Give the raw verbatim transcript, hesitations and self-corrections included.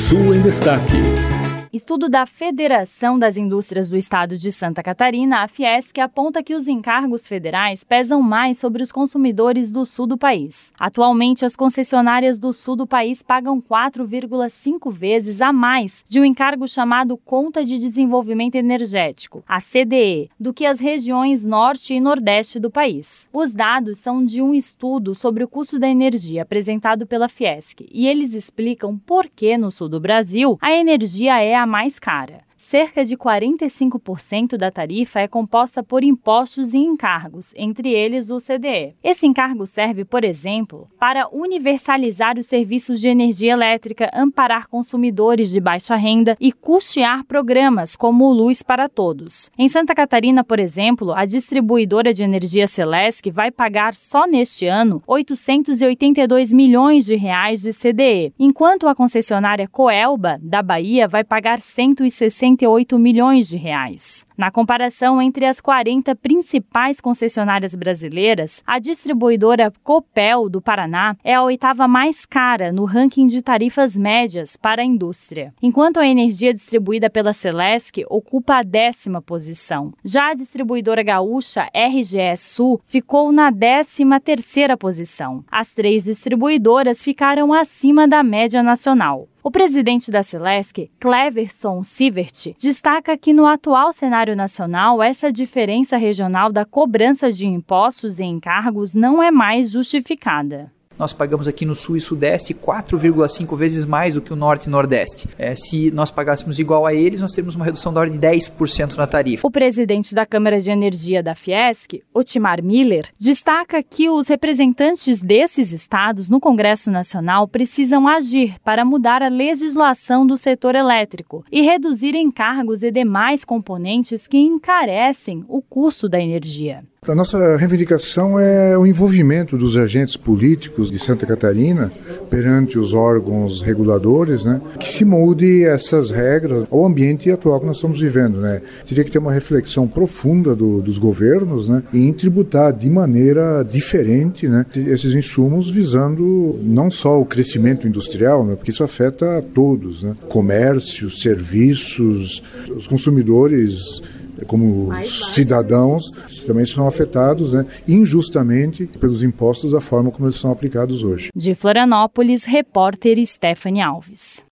Sul em Destaque. Estudo da Federação das Indústrias do Estado de Santa Catarina, a Fiesc, aponta que os encargos federais pesam mais sobre os consumidores do sul do país. Atualmente, as concessionárias do sul do país pagam quatro vírgula cinco vezes a mais de um encargo chamado Conta de Desenvolvimento Energético, a C D E, do que as regiões norte e nordeste do país. Os dados são de um estudo sobre o custo da energia apresentado pela Fiesc, e eles explicam por que no sul do Brasil a energia é a mais cara. Cerca de quarenta e cinco por cento da tarifa é composta por impostos e encargos, entre eles o C D E. Esse encargo serve, por exemplo, para universalizar os serviços de energia elétrica, amparar consumidores de baixa renda e custear programas como o Luz para Todos. Em Santa Catarina, por exemplo, a distribuidora de energia Celesc vai pagar só neste ano oitocentos e oitenta e dois milhões de reais de C D E, enquanto a concessionária Coelba, da Bahia, vai pagar cento e sessenta e oito milhões de reais. Na comparação entre as quarenta principais concessionárias brasileiras, a distribuidora Copel do Paraná é a oitava mais cara no ranking de tarifas médias para a indústria, enquanto a energia distribuída pela Celesc ocupa a décima posição. Já a distribuidora gaúcha R G E Sul ficou na décima terceira posição. As três distribuidoras ficaram acima da média nacional. O presidente da Celesc, Cleverson Sivert, destaca que no atual cenário nacional, essa diferença regional da cobrança de impostos e encargos não é mais justificada. Nós pagamos aqui no Sul e Sudeste quatro vírgula cinco vezes mais do que o Norte e Nordeste. É, se nós pagássemos igual a eles, nós teríamos uma redução da ordem de dez por cento na tarifa. O presidente da Câmara de Energia da Fiesc, Otimar Miller, destaca que os representantes desses estados no Congresso Nacional precisam agir para mudar a legislação do setor elétrico e reduzir encargos e demais componentes que encarecem o custo da energia. A nossa reivindicação é o envolvimento dos agentes políticos de Santa Catarina perante os órgãos reguladores, né, que se mude essas regras ao ambiente atual que nós estamos vivendo, né. Teria que ter uma reflexão profunda do, dos governos, né, em tributar de maneira diferente, né, esses insumos visando não só o crescimento industrial, né, porque isso afeta a todos, né, comércio, serviços, os consumidores como mais cidadãos também são afetados, né, injustamente pelos impostos da forma como eles são aplicados hoje. De Florianópolis, repórter Stephanie Alves.